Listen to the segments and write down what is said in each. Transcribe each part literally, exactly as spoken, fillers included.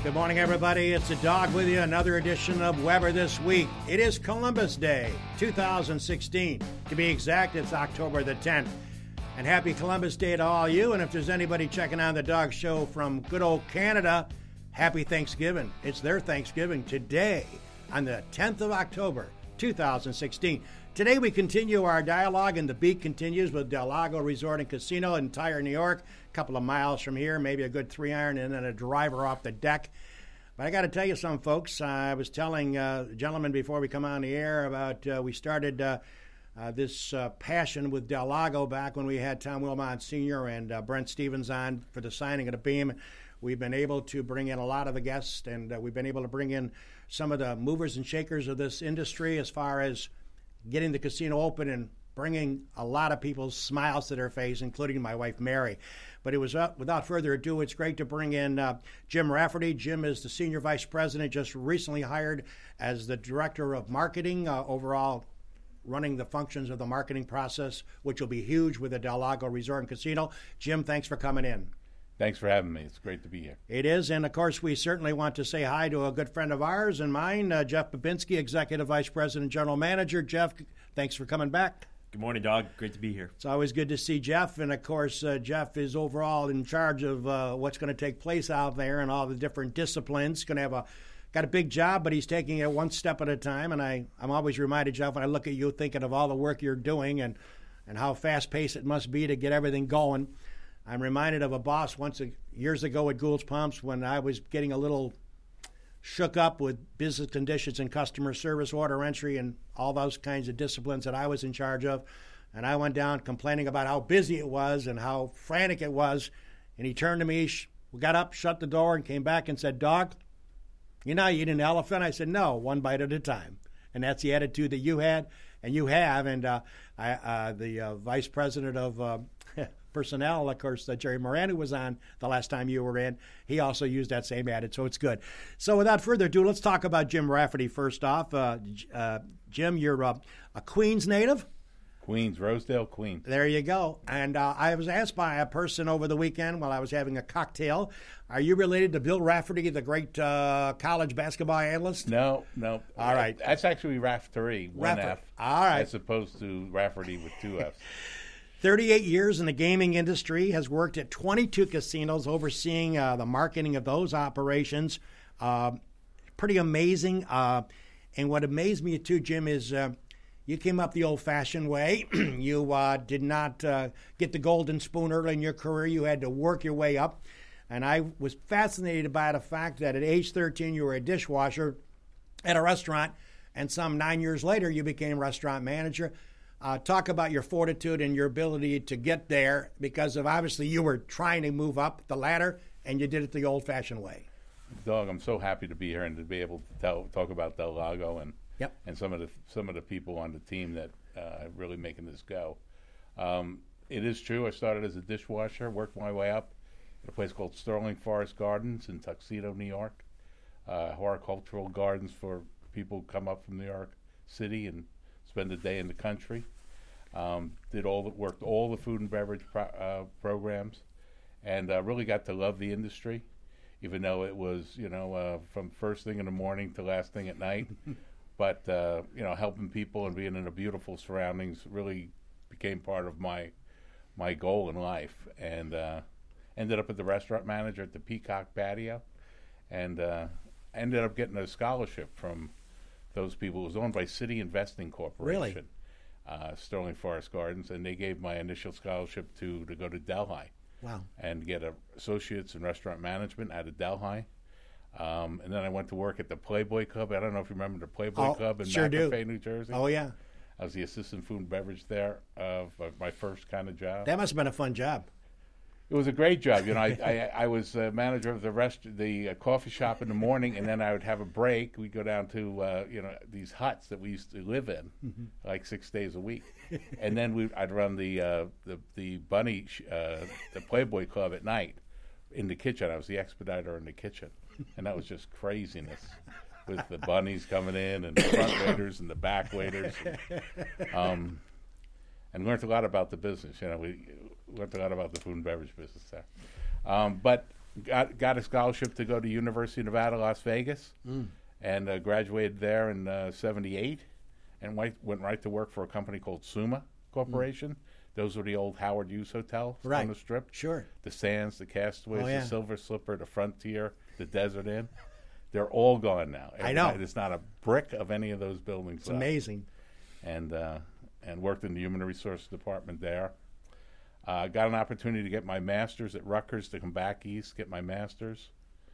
Good morning, everybody. It's a dog with you. Another edition of Weber This Week. It is Columbus Day, two thousand sixteen. To be exact, it's October the tenth. And happy Columbus Day to all you. And if there's anybody checking on the dog show from good old Canada, happy Thanksgiving. It's their Thanksgiving today on the tenth of October, two thousand sixteen. Today we continue our dialogue, and the beat continues with Del Lago Resort and Casino in Tyre, New York. A couple of miles from here, maybe a good three iron, and then a driver off the deck. But I got to tell you something, folks. Uh, I was telling uh, the gentleman before we come on the air about uh, we started uh, uh, this uh, passion with Del Lago back when we had Tom Wilmot Senior and uh, Brent Stevens on for the signing of the beam. We've been able to bring in a lot of the guests, and uh, we've been able to bring in some of the movers and shakers of this industry as far as getting the casino open and bringing a lot of people's smiles to their face, including my wife, Mary. But it was, uh, without further ado, it's great to bring in uh, Jim Rafferty. Jim is the Senior Vice President, just recently hired as the Director of Marketing, uh, overall running the functions of the marketing process, which will be huge with the Del Lago Resort and Casino. Jim, thanks for coming in. Thanks for having me. It's great to be here. It is, and of course, we certainly want to say hi to a good friend of ours and mine, uh, Jeff Babinski, Executive Vice President, General Manager. Jeff, thanks for coming back. Good morning, Dog. Great to be here. It's always good to see Jeff, and of course, uh, Jeff is overall in charge of uh, what's going to take place out there and all the different disciplines. Going to have a got a big job, but he's taking it one step at a time. And I, I'm always reminded, Jeff, when I look at you, thinking of all the work you're doing and and how fast-paced it must be to get everything going. I'm reminded of a boss once a, years ago at Gould's Pumps when I was getting a little shook up with business conditions and customer service, order entry, and all those kinds of disciplines that I was in charge of. And I went down complaining about how busy it was and how frantic it was. And he turned to me, sh- got up, shut the door, and came back and said, "Dog, you know, you eat an elephant?" I said, "No, one bite at a time." And that's the attitude that you had and you have. And uh, I, uh, the uh, vice president of uh, personnel, of course, uh, Jerry Moran, who was on the last time you were in, he also used that same attitude, so it's good. So without further ado, let's talk about Jim Rafferty first off. Uh, uh, Jim, you're uh, a Queens native? Queens, Rosedale, Queens. There you go. And uh, I was asked by a person over the weekend while I was having a cocktail, are you related to Bill Rafferty, the great uh, college basketball analyst? No, no. All right. That's actually Raftery, one Rafferty. F. All right. As opposed to Rafferty with two Fs. thirty-eight years in the gaming industry, has worked at twenty-two casinos, overseeing uh, the marketing of those operations. Uh, pretty amazing. Uh, and what amazed me, too, Jim, is uh, you came up the old-fashioned way. you uh, did not uh, get the golden spoon early in your career. You had to work your way up. And I was fascinated by the fact that at age thirteen, you were a dishwasher at a restaurant, and some nine years later, you became restaurant manager. Uh, talk about your fortitude and your ability to get there, because of obviously you were trying to move up the ladder, and you did it the old-fashioned way. Dog, I'm so happy to be here and to be able to tell, talk about Del Lago and yep. and some of the some of the people on the team that uh, are really making this go. Um, it is true. I started as a dishwasher, worked my way up at a place called Sterling Forest Gardens in Tuxedo, New York. Uh, horticultural gardens for people who come up from New York City and spend a day in the country. Um, did all the, worked all the food and beverage pro, uh, programs, and uh, really got to love the industry, even though it was, you know, uh, from first thing in the morning to last thing at night. But uh, you know, helping people and being in a beautiful surroundings really became part of my my goal in life. And uh, ended up at the restaurant manager at the Peacock Patio, and uh, ended up getting a scholarship from those people. It was owned by City Investing Corporation. Really? Uh, Sterling Forest Gardens, and they gave my initial scholarship to to go to Delhi. Wow. And get a associates in restaurant management out of Delhi. Um, and then I went to work at the Playboy Club. I don't know if you remember the Playboy Oh, Club in sure do. McAfee, New Jersey. Oh, yeah. I was the assistant food and beverage there of uh, my first kind of job. That must have been a fun job. It was a great job. You know, I, I, I was uh, manager of the rest, the uh, coffee shop in the morning, and then I would have a break. We'd go down to uh, you know these huts that we used to live in, mm-hmm. like six days a week, and then we I'd run the uh, the the bunny sh- uh, the Playboy Club at night in the kitchen. I was the expediter in the kitchen, and that was just craziness with the bunnies coming in and the front waiters and the back waiters. And, um, and learned a lot about the business. You know, we learned a lot about the food and beverage business there. Um, but got got a scholarship to go to University of Nevada, Las Vegas, mm. and uh, graduated there in uh, seventy-eight, and went, went right to work for a company called Suma Corporation. Mm. Those were the old Howard Hughes hotels right. on the Strip. Sure. The Sands, the Castaways, oh, yeah. the Silver Slipper, the Frontier, the Desert Inn. They're all gone now. I know. There's not a brick of any of those buildings It's left. amazing. And uh, and worked in the Human Resources Department there. Uh, got an opportunity to get my master's at Rutgers, to come back east, get my master's.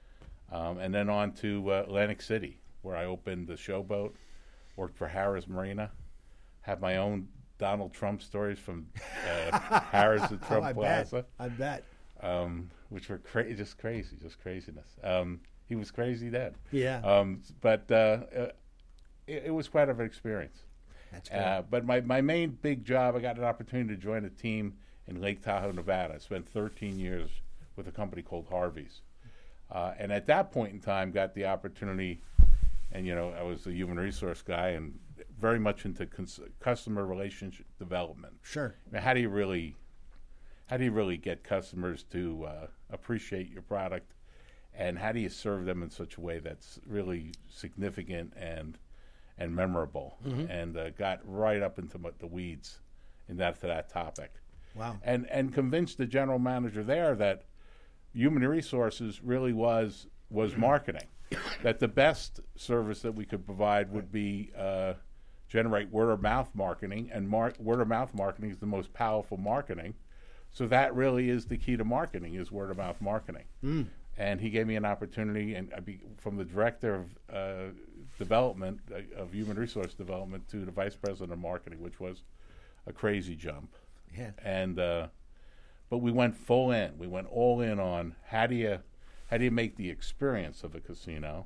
Um, and then on to uh, Atlantic City, where I opened the Showboat, worked for Harrah's Marina, have my own Donald Trump stories from uh, Harrah's at Trump oh, I Plaza. Bet. I bet. Um, which were cra- just crazy, just craziness. Um, he was crazy then. Yeah. Um, but uh, uh, it, it was quite an experience. That's good. Uh, but my, my main big job, I got an opportunity to join a team in Lake Tahoe, Nevada. I spent thirteen years with a company called Harvey's. Uh, and at that point in time, got the opportunity, and, you know, I was a human resource guy and very much into cons- customer relationship development. Sure. Now, how do you really, how do you really get customers to uh, appreciate your product, and how do you serve them in such a way that's really significant and and memorable? Mm-hmm. And uh, got right up into the weeds in that to that topic. Wow. And and convinced the general manager there that human resources really was was marketing. That the best service that we could provide would be uh, generate word of mouth marketing, and mar- word of mouth marketing is the most powerful marketing. So that really is the key to marketing, is word of mouth marketing. Mm. And he gave me an opportunity, and I be, from the director of uh, development uh, of human resource development to the vice president of marketing, which was a crazy jump. Yeah. And uh, but we went full in. We went all in on how do you how do you make the experience of a casino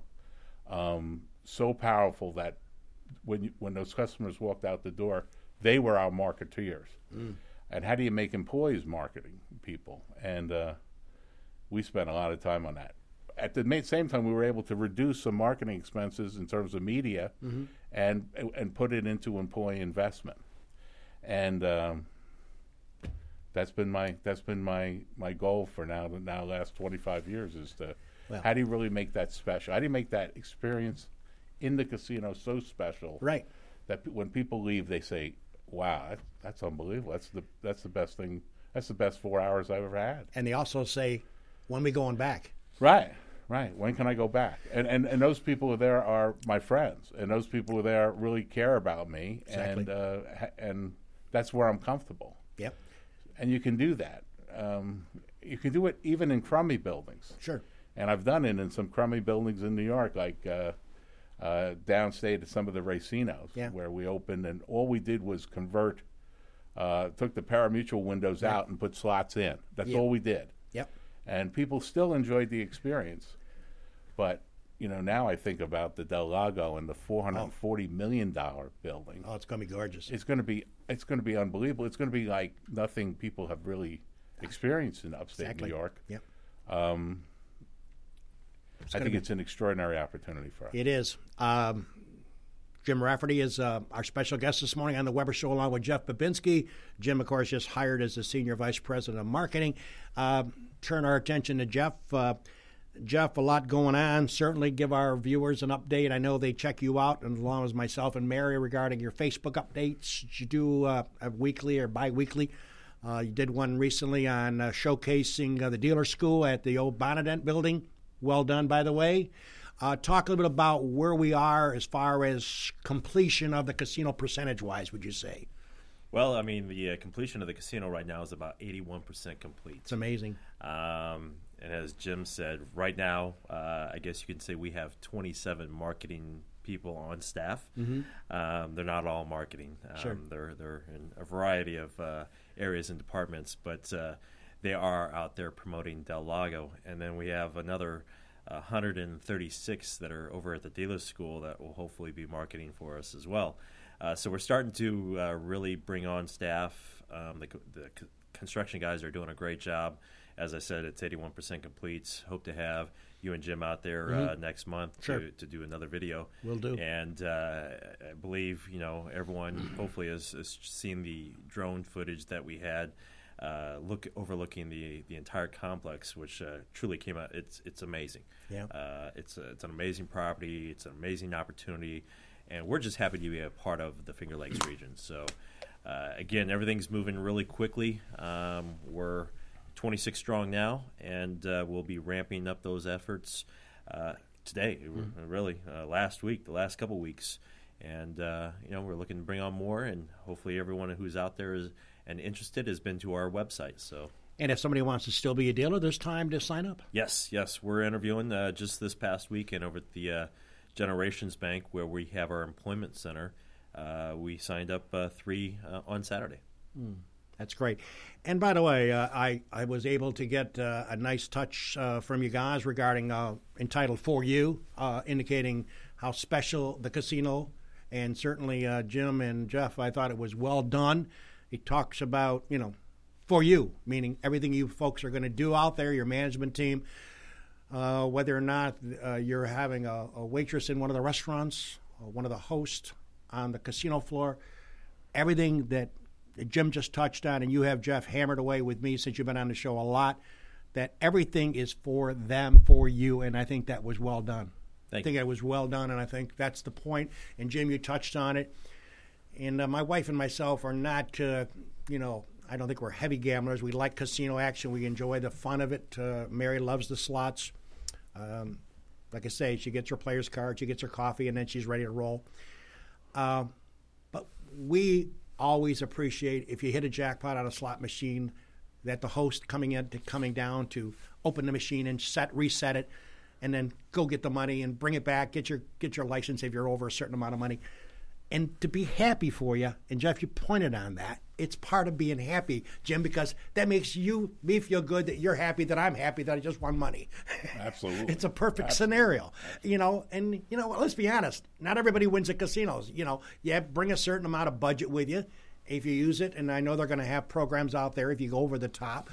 um, so powerful that when you, when those customers walked out the door, they were our marketeers. Mm. And how do you make employees marketing people? And uh, we spent a lot of time on that. At the same time, we were able to reduce some marketing expenses in terms of media, mm-hmm. and and put it into employee investment. And um, that's been my that's been my, my goal for now the now last twenty-five years, is to well, how do you really make that special? How do you make that experience in the casino so special, right, that p- when people leave they say, "Wow, that, that's unbelievable. That's the that's the best thing. That's the best four hours I've ever had." And they also say, "When we going back?" Right, right. When can I go back? And and, and those people who are there are my friends, and those people who are there really care about me, exactly. and uh, ha- and that's where I'm comfortable. Yep. And you can do that. Um, you can do it even in crummy buildings. Sure. And I've done it in some crummy buildings in New York, like uh, uh, downstate at some of the racinos, yeah. where we opened, and all we did was convert, uh, took the parimutuel windows right. out and put slots in. That's yep. all we did. Yep. And people still enjoyed the experience. But, you know, now I think about the Del Lago and the four hundred forty million dollars building. Oh, it's going to be gorgeous. It's going to be it's going to be unbelievable. It's going to be like nothing people have really experienced in upstate exactly. New York. Yep. Um, I think be, it's an extraordinary opportunity for us. It is. Um, Jim Rafferty is uh, our special guest this morning on the Weber Show, along with Jeff Babinski. Jim, of course, just hired as the Senior Vice President of Marketing. Uh, turn our attention to Jeff. Uh, Jeff, a lot going on. Certainly give our viewers an update. I know they check you out, and along with myself and Mary, regarding your Facebook updates. You do uh, a weekly or bi-weekly. Uh, you did one recently on uh, showcasing uh, the dealer school at the old Bonadent building. Well done, by the way. Uh, talk a little bit about where we are as far as completion of the casino percentage-wise, would you say? Well, I mean, the uh, completion of the casino right now is about eighty-one percent complete. It's amazing. Um, and as Jim said, right now, uh, I guess you can say we have twenty-seven marketing people on staff. Mm-hmm. Um, they're not all marketing. Um, sure. They're, they're in a variety of uh, areas and departments, but uh, they are out there promoting Del Lago. And then we have another uh, one hundred thirty-six that are over at the dealer school that will hopefully be marketing for us as well. Uh, so we're starting to uh, really bring on staff. Um, the, the c- construction guys are doing a great job. As I said, it's eighty-one percent complete. Hope to have you and Jim out there mm-hmm. uh, next month sure. to, to do another video. Will do. And uh, I believe, you know, everyone hopefully has, has seen the drone footage that we had uh, look overlooking the the entire complex, which uh, truly came out. It's it's amazing. Yeah. Uh, it's a, it's an amazing property. It's an amazing opportunity, and we're just happy to be a part of the Finger Lakes region. So, uh, again, everything's moving really quickly. Um, we're twenty-six strong now, and uh, we'll be ramping up those efforts uh, today. Mm-hmm. Really, uh, last week, the last couple weeks, and uh, you know, we're looking to bring on more, and hopefully, everyone who's out there is and interested has been to our website. So. And if somebody wants to still be a dealer, there's time to sign up. Yes, yes. We're interviewing uh, just this past weekend over at the uh, Generations Bank, where we have our employment center. Uh, we signed up uh, three uh, on Saturday. Mm, that's great. And by the way, uh, I, I was able to get uh, a nice touch uh, from you guys regarding uh, entitled For You, uh, indicating how special the casino, and certainly uh, Jim and Jeff, I thought it was well done. It talks about, you know, for you, meaning everything you folks are going to do out there, your management team, uh, whether or not uh, you're having a, a waitress in one of the restaurants, or one of the hosts on the casino floor, everything that Jim just touched on, and you have, Jeff, hammered away with me since you've been on the show a lot, that everything is for them, for you, and I think that was well done. Thank I think you. it was well done, and I think that's the point. And, Jim, you touched on it. And uh, my wife and myself are not, uh, you know, I don't think we're heavy gamblers. We like casino action. We enjoy the fun of it. Uh, Mary loves the slots. Um, like I say, she gets her player's card, she gets her coffee, and then she's ready to roll. Uh, but we always appreciate if you hit a jackpot on a slot machine, that the host coming in, to coming down to open the machine and set reset it, and then go get the money and bring it back, get your get your license if you're over a certain amount of money. And to be happy for you, and Jeff, you pointed on that, it's part of being happy, Jim, because that makes you, me feel good that you're happy, that I'm happy, that I just won money. Absolutely. It's a perfect Absolutely. scenario, you know, and, you know, let's be honest, not everybody wins at casinos. You know, you have, bring a certain amount of budget with you if you use it, and I know they're going to have programs out there if you go over the top.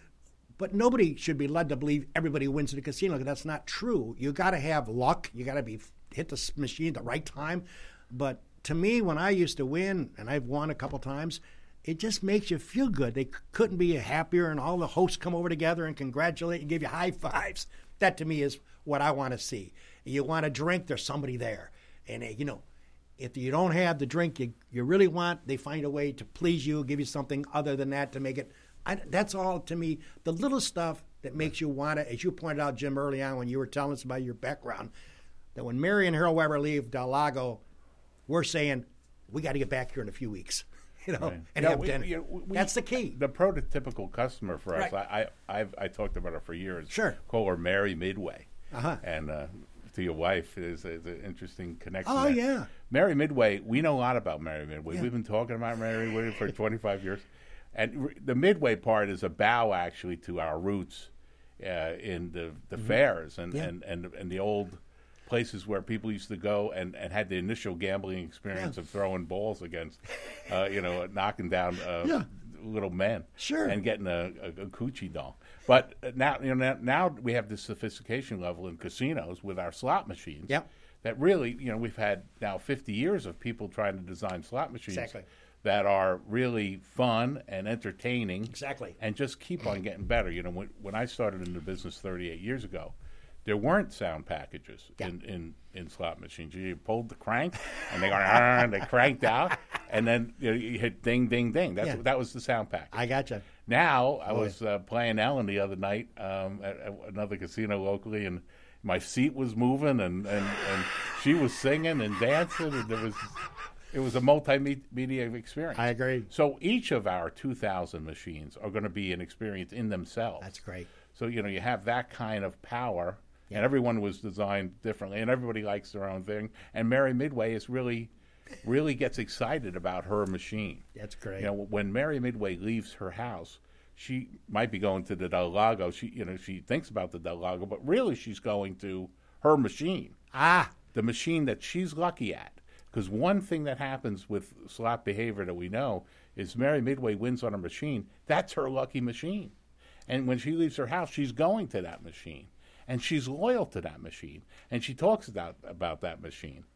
But nobody should be led to believe everybody wins at a casino, because that's not true. You got to have luck. You got to be hit the machine at the right time. But to me, when I used to win, and I've won a couple times, it just makes you feel good. They c- couldn't be happier, and all the hosts come over together and congratulate and give you high fives. That, to me, is what I want to see. You want a drink, there's somebody there. And, uh, you know, if you don't have the drink you, you really want, they find a way to please you, give you something other than that to make it. I, that's all, to me, the little stuff that makes you want to, as you pointed out, Jim, early on when you were telling us about your background, that when Mary and Harold Weber leave Del Lago, we're saying, we got to get back here in a few weeks, you know, Right. and No, have we- dinner. you know, we- That's the key. The prototypical customer for us, Right. I, I, I've I talked about her for years. Sure. Call her Mary Midway. Uh-huh. And uh, to your wife is, is an interesting connection. Oh, there. yeah. Mary Midway, we know a lot about Mary Midway. Yeah. We've been talking about Mary Midway for twenty-five years. And r- the Midway part is a bow, actually, to our roots uh, in the, the mm-hmm. fairs and, Yeah. and, and, and the old places where people used to go and, and had the initial gambling experience Yeah. of throwing balls against, uh, you know, knocking down uh, Yeah. little men. Sure. And getting a, a, a coochie doll. But now, you know, now, now we have this sophistication level in casinos with our slot machines. Yep. That really, you know, we've had now fifty years of people trying to design slot machines Exactly. that are really fun and entertaining. Exactly. And just keep on getting better. You know, when, when I started in the business thirty-eight years ago, there weren't sound packages Yeah. in, in, in slot machines. You pulled the crank, and they go, and they cranked out, and then you, know, you hit ding, ding, ding. That's Yeah. that was the sound package. I gotcha. Now, I Boy. was uh, playing Ellen the other night um, at, at another casino locally, and my seat was moving, and, and, and she was singing and dancing, and there was it was a multimedia experience. I agree. So each of our two thousand machines are going to be an experience in themselves. That's great. So, you know, you have that kind of power, Yeah. and everyone was designed differently, and everybody likes their own thing. And Mary Midway is really, really gets excited about her machine. That's great. You know, when Mary Midway leaves her house, she might be going to the Del Lago. She, you know, she thinks about the Del Lago, but really she's going to her machine, Ah, the machine that she's lucky at. Because one thing that happens with slot behavior that we know is Mary Midway wins on a machine. That's her lucky machine. And when she leaves her house, she's going to that machine. And she's loyal to that machine. And she talks about, about that machine.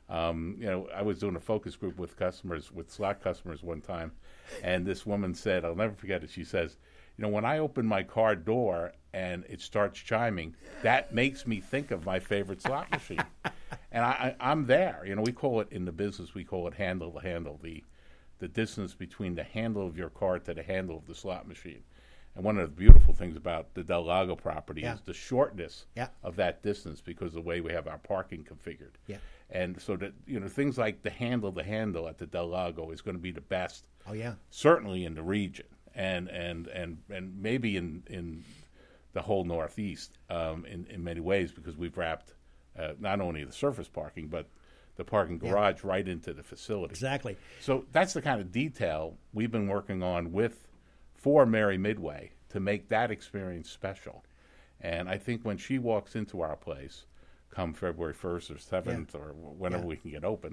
Um, you know, I was doing a focus group with customers, with slot customers one time, and this woman said, I'll never forget it, she says, you know, when I open my car door and it starts chiming, that makes me think of my favorite slot machine. And I, I, I'm there. You know, we call it, in the business, we call it handle to handle, the, the distance between the handle of your car to the handle of the slot machine. And one of the beautiful things about the Del Lago property yeah. is the shortness yeah. of that distance, because of the way we have our parking configured. Yeah. And so that, you know, things like the handle to handle at the Del Lago is going to be the best. Oh, yeah. Certainly in the region, and and, and, and maybe in, in the whole Northeast um, in, in many ways, because we've wrapped uh, not only the surface parking, but the parking garage yeah. right into the facility. Exactly. So that's the kind of detail we've been working on with for Mary Midway to make that experience special. And I think when she walks into our place, come February first or seventh yeah. or whenever yeah. we can get open,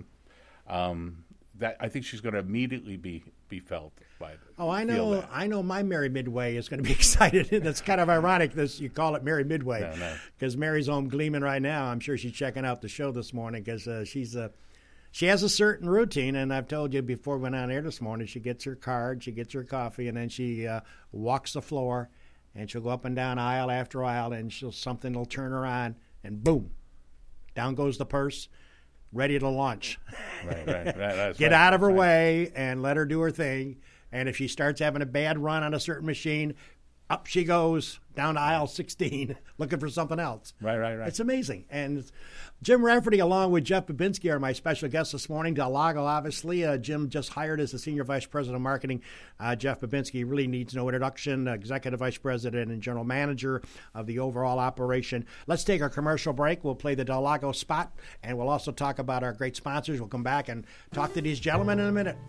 um, that I think she's going to immediately be, be felt by it. Oh, I know. I know my Mary Midway is going to be excited. That's kind of ironic this you call it Mary Midway, because no, no. Mary's home gleaming right now. I'm sure she's checking out the show this morning, because uh, she's a she has a certain routine, and I've told you before we went on air this morning. She gets her card, she gets her coffee, and then she uh, walks the floor, and she'll go up and down aisle after aisle, and she'll something will turn her on, and boom, down goes the purse. Ready to launch. Right, right, right. That's Get right, out of her right. way and let her do her thing. And if she starts having a bad run on a certain machine, up she goes down to aisle sixteen looking for something else. Right, right, right. It's amazing. And Jim Rafferty, along with Jeff Babinski, are my special guests this morning. Del Lago, obviously. Uh, Jim just hired as the Senior Vice President of Marketing. Uh, Jeff Babinski really needs no introduction, Executive Vice President and General Manager of the overall operation. Let's take our commercial break. We'll play the Del Lago spot, and we'll also talk about our great sponsors. We'll come back and talk to these gentlemen in a minute.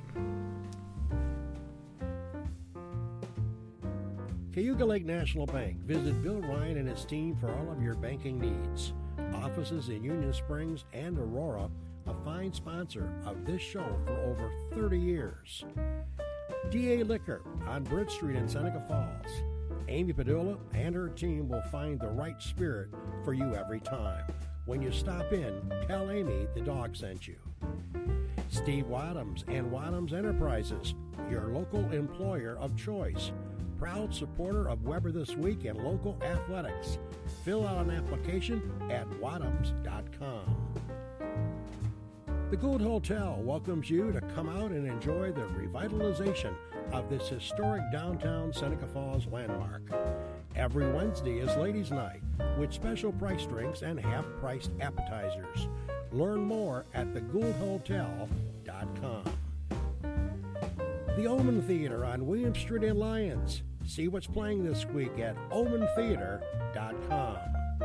Cayuga Lake National Bank. Visit Bill Ryan and his team for all of your banking needs. Offices in Union Springs and Aurora, a fine sponsor of this show for over thirty years. D A Liquor on Bridge Street in Seneca Falls. Amy Padula and her team will find the right spirit for you every time. When you stop in, tell Amy the dog sent you. Steve Wadhams and Wadhams Enterprises, your local employer of choice. Proud supporter of Weber This Week and local athletics. Fill out an application at wadhams dot com. The Gould Hotel welcomes you to come out and enjoy the revitalization of this historic downtown Seneca Falls landmark. Every Wednesday is Ladies' Night with special price drinks and half-priced appetizers. Learn more at the gould hotel dot com. The Omen Theater on William Street in Lyons. See what's playing this week at omen theater dot com.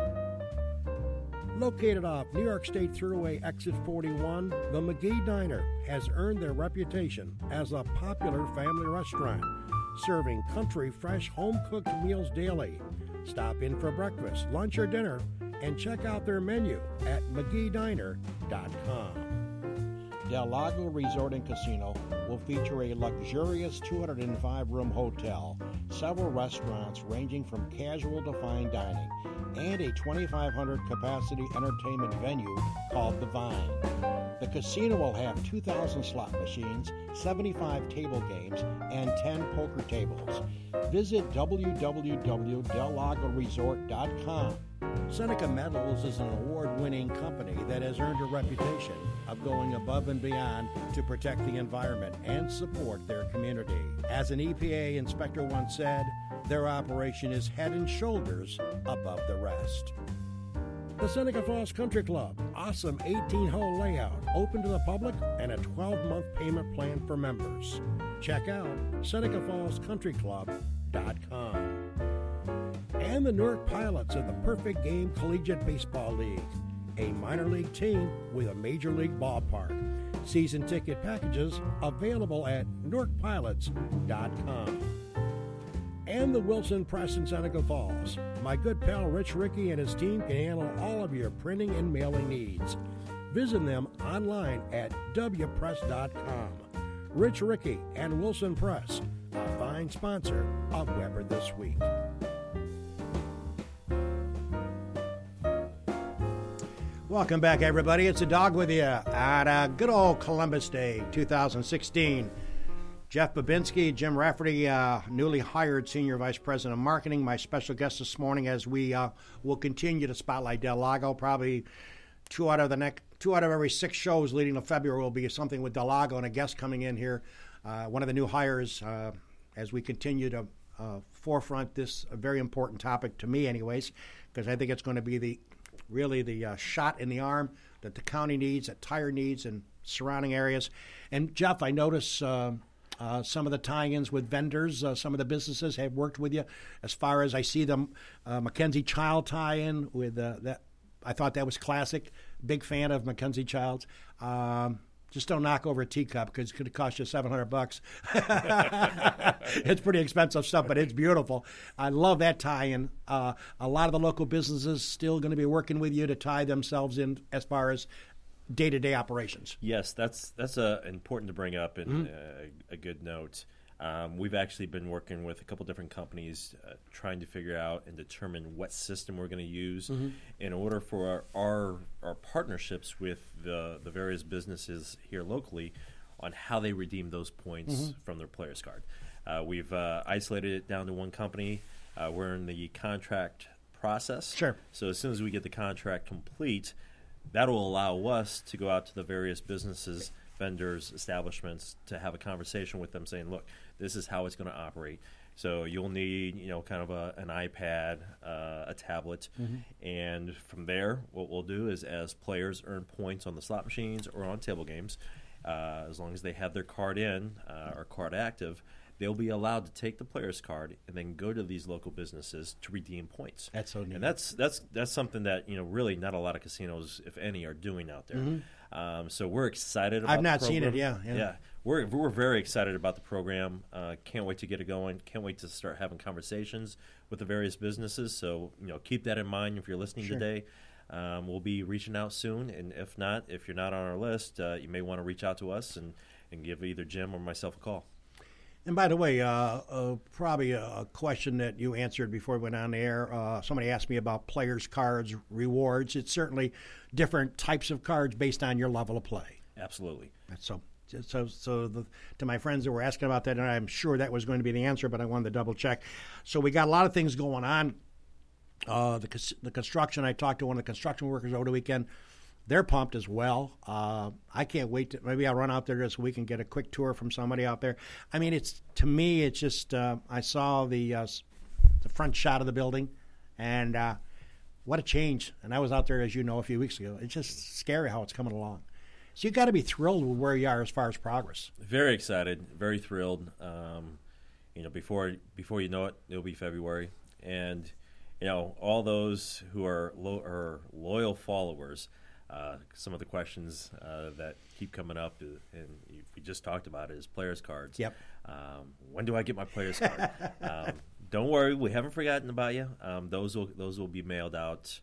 Located off New York State Thruway Exit forty-one, the McGee Diner has earned their reputation as a popular family restaurant, serving country fresh home-cooked meals daily. Stop in for breakfast, lunch, or dinner, and check out their menu at mcgee diner dot com. Del Lago Resort and Casino will feature a luxurious two hundred five room hotel, several restaurants ranging from casual to fine dining, and a twenty-five hundred capacity entertainment venue called The Vine. The casino will have two thousand slot machines, seventy-five table games, and ten poker tables. Visit w w w dot del lago resort dot com. Seneca Metals is an award-winning company that has earned a reputation of going above and beyond to protect the environment and support their community. As an E P A inspector once said, their operation is head and shoulders above the rest. The Seneca Falls Country Club, awesome eighteen hole layout, open to the public, and a twelve month payment plan for members. Check out seneca falls country club dot com. And the Newark Pilots of the Perfect Game Collegiate Baseball League, a minor league team with a major league ballpark. Season ticket packages available at newark pilots dot com. And the Wilson Press in Seneca Falls. My good pal Rich Rickey and his team can handle all of your printing and mailing needs. Visit them online at w press dot com. Rich Rickey and Wilson Press, a fine sponsor of Weber This Week. Welcome back, everybody. It's a dog with you at a good old Columbus Day two thousand sixteen. Jeff Babinski, Jim Rafferty, uh, newly hired Senior Vice President of Marketing, my special guest this morning as we uh, will continue to spotlight Del Lago. Probably two out of the next, two out of every six shows leading to February will be something with Del Lago and a guest coming in here. Uh, one of the new hires uh, as we continue to uh, forefront this a very important topic to me anyways, because I think it's going to be the really the uh, shot in the arm that the county needs, that Tyre needs in surrounding areas. And Jeff, I notice uh, uh, some of the tie-ins with vendors, uh, some of the businesses have worked with you. As far as I see them, uh, Mackenzie Child tie-in with uh, that. I thought that was classic. Big fan of Mackenzie Child's. Um, Just don't knock over a teacup because it could cost you seven hundred bucks. It's pretty expensive stuff, but it's beautiful. I love that tie-in. Uh, a lot of the local businesses still going to be working with you to tie themselves in as far as day-to-day operations. Yes, that's that's uh, important to bring up and mm-hmm. uh, a good note. Um, we've actually been working with a couple different companies uh, trying to figure out and determine what system we're going to use mm-hmm. in order for our, our our partnerships with the, the various businesses here locally on how they redeem those points mm-hmm. from their player's card. Uh, we've uh, isolated it down to one company. Uh, we're in the contract process. Sure. So as soon as we get the contract complete, that will allow us to go out to the various businesses, vendors, establishments, to have a conversation with them saying, look, this is how it's going to operate. So you'll need, you know, kind of a, an iPad, uh, a tablet, mm-hmm. and from there, what we'll do is as players earn points on the slot machines or on table games, uh, as long as they have their card in uh, or card active, they'll be allowed to take the player's card and then go to these local businesses to redeem points. That's so neat. And that's that's that's something that, you know, really not a lot of casinos, if any, are doing out there. Mm-hmm. Um, so we're excited about I've not the program. seen it, yeah. Yeah, yeah. We're, we're very excited about the program. Uh, can't wait to get it going. Can't wait to start having conversations with the various businesses. So, you know, keep that in mind if you're listening sure. today. Um, we'll be reaching out soon. And if not, if you're not on our list, uh, you may want to reach out to us and, and give either Jim or myself a call. And by the way, uh, uh, probably a question that you answered before we went on the air. Uh, somebody asked me about players' cards, rewards. It's certainly different types of cards based on your level of play. Absolutely. That's so. So, so the, to my friends that were asking about that, and I'm sure that was going to be the answer, but I wanted to double check. So we got a lot of things going on. Uh, the the construction. I talked to one of the construction workers over the weekend. They're pumped as well. Uh, I can't wait to maybe I'll run out there this week and get a quick tour from somebody out there. I mean, it's to me, it's just uh, I saw the uh, the front shot of the building, and uh, what a change! And I was out there, as you know, a few weeks ago. It's just scary how it's coming along. So you've got to be thrilled with where you are as far as progress. Very excited, very thrilled. Um, you know, before before you know it, it'll be February, and you know all those who are lo- are loyal followers. Uh, some of the questions uh, that keep coming up, and we just talked about it, is players' cards. Yep. Um, when do I get my players' card? um, don't worry, we haven't forgotten about you. Um, those will those will be mailed out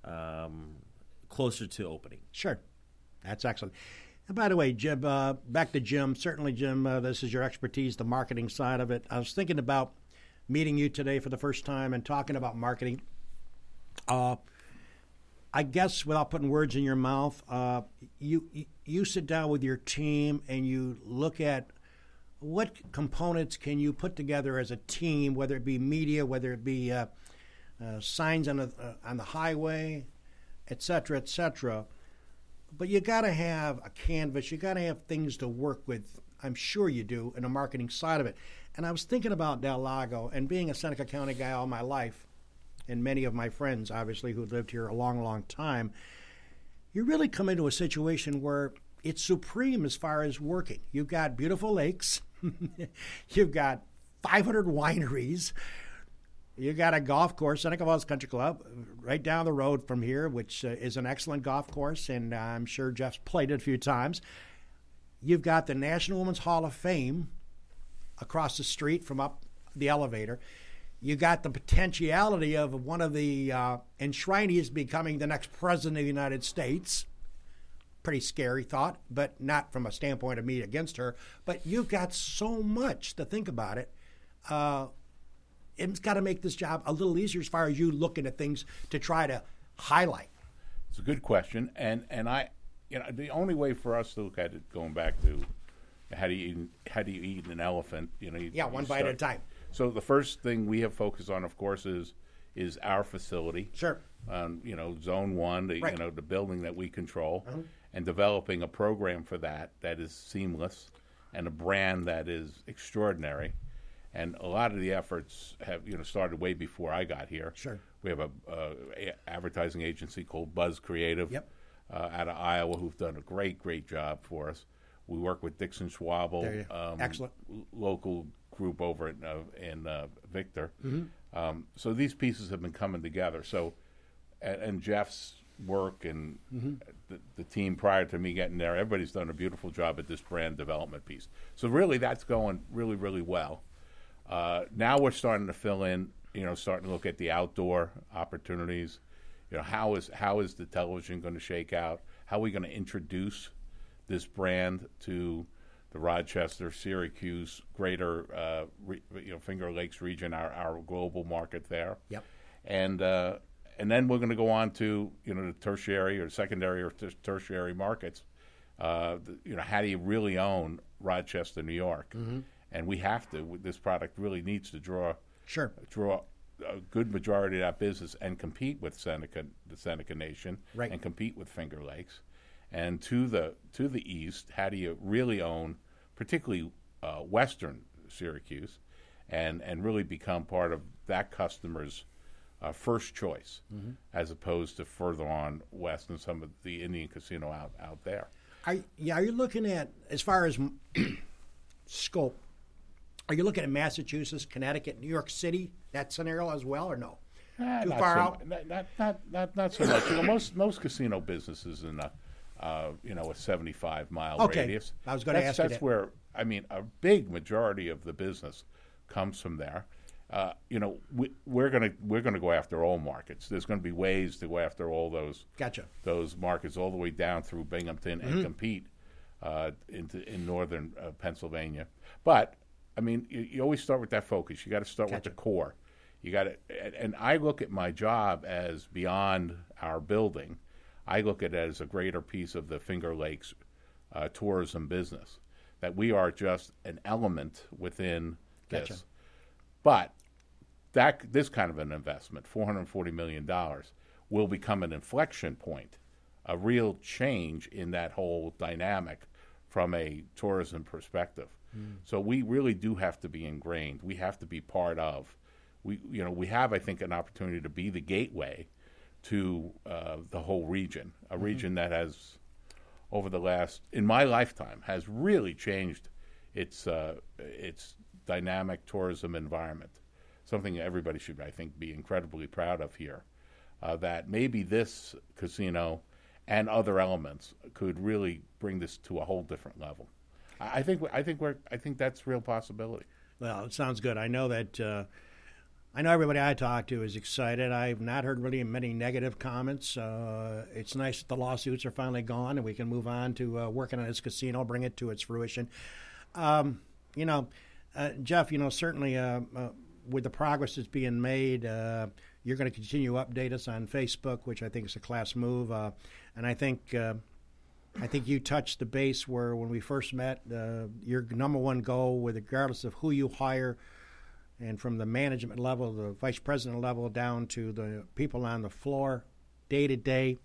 um, closer to opening. Sure. That's excellent. And by the way, Jim, uh, back to Jim. Certainly, Jim, uh, this is your expertise, the marketing side of it. I was thinking about meeting you today for the first time and talking about marketing. Uh, I guess without putting words in your mouth, uh, you you sit down with your team and you look at what components can you put together as a team, whether it be media, whether it be uh, uh, signs on the uh, on the highway, et cetera, et cetera. But you got to have a canvas. You got to have things to work with. I'm sure you do in the marketing side of it. And I was thinking about Del Lago and being a Seneca County guy all my life, and many of my friends, obviously, who lived here a long, long time. You really come into a situation where it's supreme as far as working. You've got beautiful lakes. You've got five hundred wineries. You got a golf course, Seneca Falls Country Club, right down the road from here, which uh, is an excellent golf course, and uh, I'm sure Jeff's played it a few times. You've got the National Women's Hall of Fame across the street from up the elevator. You got the potentiality of one of the uh, enshrinees becoming the next president of the United States. Pretty scary thought, but not from a standpoint of me against her. But you've got so much to think about it. Uh, It's got to make this job a little easier as far as you looking at things to try to highlight. It's a good question, and and I, you know, the only way for us to look at it, going back to how do you eat, how do you eat an elephant? You know, you, Yeah, you one start, bite at a time. So the first thing we have focused on, of course, is is our facility. Sure. Um, you know, Zone One, the, Right. you know, the building that we control, Uh-huh. and developing a program for that that is seamless, and a brand that is extraordinary. And a lot of the efforts have, you know, started way before I got here. Sure. We have a, uh, a advertising agency called Buzz Creative, Yep. uh, out of Iowa, who've done a great, great job for us. We work with Dixon Schwabel, There you- excellent. l- local group over in, uh, in uh, Victor. Mm-hmm. Um, so these pieces have been coming together. So, and, and Jeff's work and Mm-hmm. the, the team prior to me getting there, everybody's done a beautiful job at this brand development piece. So really, that's going really, really well. Uh, now we're starting to fill in, you know, starting to look at the outdoor opportunities. You know, how is how is the television going to shake out? How are we going to introduce this brand to the Rochester, Syracuse, greater, uh, re, you know, Finger Lakes region, our, our global market there. Yep. And uh, and then we're going to go on to, you know, the tertiary or secondary or ter- tertiary markets. Uh, the, you know, how do you really own Rochester, New York? Mm-hmm. And we have to. This product really needs to draw Sure. draw a good majority of that business and compete with Seneca, the Seneca Nation, Right. and compete with Finger Lakes. And to the to the east, how do you really own, particularly uh, Western Syracuse, and and really become part of that customer's uh, first choice, mm-hmm. as opposed to further on west in some of the Indian casino out out there. Are, yeah, are you looking at, as far as scope, are you looking at Massachusetts, Connecticut, New York City, that scenario as well, or no? Uh, Too not far so, out? Not, not, not, not, not so much. You know, most most casino businesses in a uh, you know a seventy-five mile Okay. radius. I was gonna That's- ask you That's that. where I mean a big majority of the business comes from there. Uh, you know, we, we're gonna we're gonna go after all markets. There's going to be ways to go after all those Gotcha. those markets all the way down through Binghamton Mm-hmm. and compete uh, into in northern uh, Pennsylvania. But I mean, you, you always start with that focus. You got to start Gotcha. with the core. You got to, and, and I look at my job as beyond our building. I look at it as a greater piece of the Finger Lakes uh, tourism business. That we are just an element within Gotcha. this. But that this kind of an investment, four hundred forty million dollars, will become an inflection point, a real change in that whole dynamic from a tourism perspective. Mm. So we really do have to be ingrained. We have to be part of. We, you know, we have, I think, an opportunity to be the gateway to uh, the whole region, a mm-hmm. region that has, over the last, in my lifetime, has really changed its uh, its dynamic tourism environment. Something everybody should, I think, be incredibly proud of here. Uh, that maybe this casino and other elements could really bring this to a whole different level. I, I think I think we're I think that's a real possibility. Well, it sounds good. I know that. Uh, I know everybody I talk to is excited. I've not heard really many negative comments. Uh, it's nice that the lawsuits are finally gone and we can move on to uh, working on this casino, bring it to its fruition. Um, you know, uh, Jeff, you know, certainly uh, uh, with the progress that's being made, uh, you're going to continue to update us on Facebook, which I think is a class move. Uh, and I think uh, I think you touched the base where when we first met, uh, your number one goal, with regardless of who you hire, and from the management level, the vice president level, down to the people on the floor, day to day,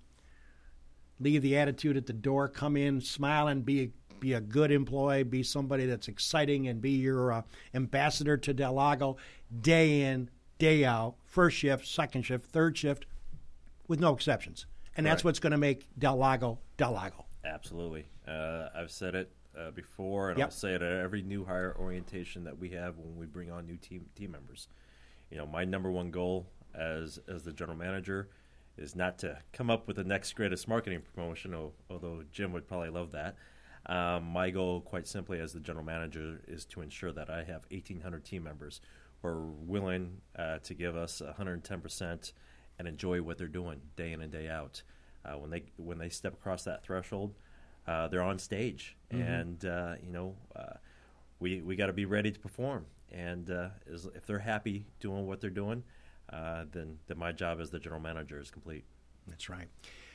leave the attitude at the door, come in, smile, and be be a good employee, be somebody that's exciting, and be your uh, ambassador to Del Lago, day in, day out, first shift, second shift, third shift, with no exceptions. And that's Right. what's going to make Del Lago Del Lago. Absolutely. Uh, I've said it uh, before, and Yep. I'll say it at every new hire orientation that we have when we bring on new team team members. You know, my number one goal as as the general manager is not to come up with the next greatest marketing promotion, although Jim would probably love that. Um, my goal, quite simply, as the general manager, is to ensure that I have eighteen hundred team members who are willing uh, to give us one hundred ten percent and enjoy what they're doing day in and day out. Uh, when they when they step across that threshold, uh, they're on stage, mm-hmm. and uh, you know uh, we we got to be ready to perform. And uh, as, if they're happy doing what they're doing, uh, then then my job as the general manager is complete. That's right.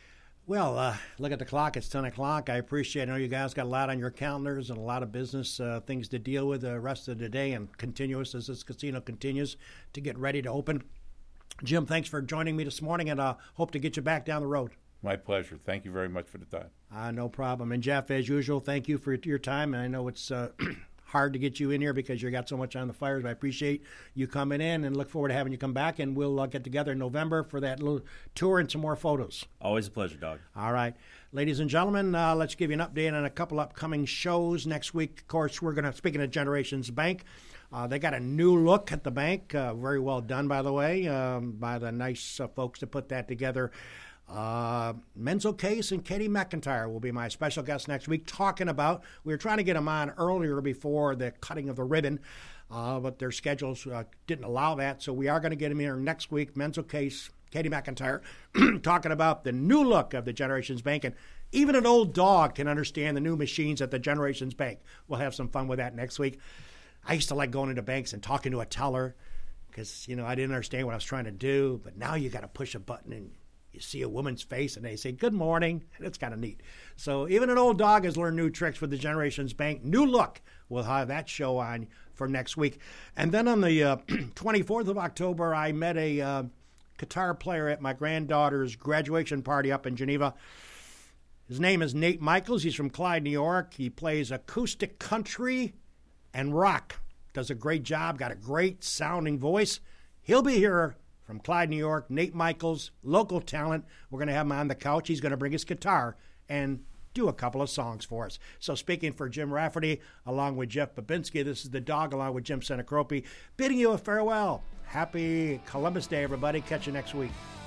Well, uh, look at the clock. It's ten o'clock. I appreciate it. I know you guys got a lot on your calendars and a lot of business uh, things to deal with the rest of the day and continuous as this casino continues to get ready to open. Jim, thanks for joining me this morning, and uh, hope to get you back down the road. My pleasure. Thank you very much for the time. Uh, no problem. And, Jeff, as usual, thank you for your time. And I know it's uh, hard to get you in here because you got so much on the fires, but I appreciate you coming in and look forward to having you come back, and we'll uh, get together in November for that little tour and some more photos. Always a pleasure, Doug. All right. Ladies and gentlemen, uh, let's give you an update on a couple upcoming shows next week. Of course, we're going to, speaking of Generations Bank, uh, they got a new look at the bank. Uh, very well done, by the way, um, by the nice uh, folks that put that together. Uh, Menzo Case and Katie McIntyre will be my special guests next week talking about, we were trying to get them on earlier before the cutting of the ribbon, uh, but their schedules uh, didn't allow that, so we are going to get them here next week. Menzo Case, Katie McIntyre, talking about the new look of the Generations Bank, and even an old dog can understand the new machines at the Generations Bank. We'll have some fun with that next week. I used to like going into banks and talking to a teller because, you know, I didn't understand what I was trying to do, but now you got to push a button and you see a woman's face and they say, good morning. And it's kind of neat. So even an old dog has learned new tricks with the Generations Bank. New look. We'll have that show on for next week. And then on the uh, twenty-fourth of October, I met a uh, guitar player at my granddaughter's graduation party up in Geneva. His name is Nate Michaels. He's from Clyde, New York. He plays acoustic country and rock. Does a great job. Got a great sounding voice. He'll be here from Clyde, New York, Nate Michaels, local talent. We're going to have him on the couch. He's going to bring his guitar and do a couple of songs for us. So speaking for Jim Rafferty, along with Jeff Babinski, this is The Dog, along with Jim Senacropi, bidding you a farewell. Happy Columbus Day, everybody. Catch you next week.